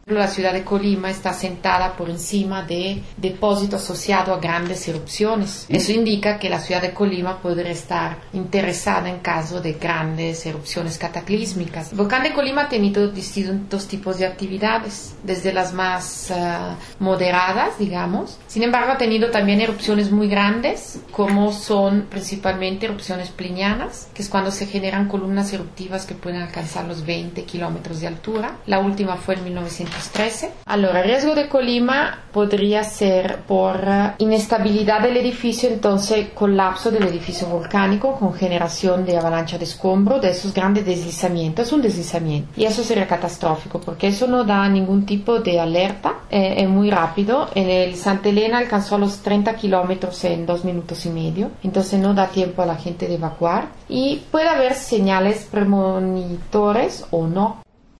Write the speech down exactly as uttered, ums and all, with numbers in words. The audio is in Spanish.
La ciudad de Colima está asentada por encima de depósito asociado a grandes erupciones. Eso indica que la ciudad de Colima podría estar interesada en caso de grandes erupciones cataclísmicas. El volcán de Colima ha tenido distintos tipos de actividades, desde las más uh, moderadas, digamos. Sin embargo, ha tenido también erupciones muy grandes, como son principalmente erupciones plinianas, que es cuando se generan columnas eruptivas que pueden alcanzar los veinte kilómetros de altura. La última fue en mil novecientos trece. Ahora, el riesgo de Colima podría ser por uh, inestabilidad del edificio, entonces colapso del edificio volcánico con generación de avalancha de escombro, de esos grandes deslizamientos. Es un deslizamiento y eso sería catastrófico porque eso no da ningún tipo de alerta, eh, es muy rápido. En el Santa Elena alcanzó los treinta kilómetros en dos minutos y medio, entonces no da tiempo a la gente de evacuar y puede haber señales premonitores o no.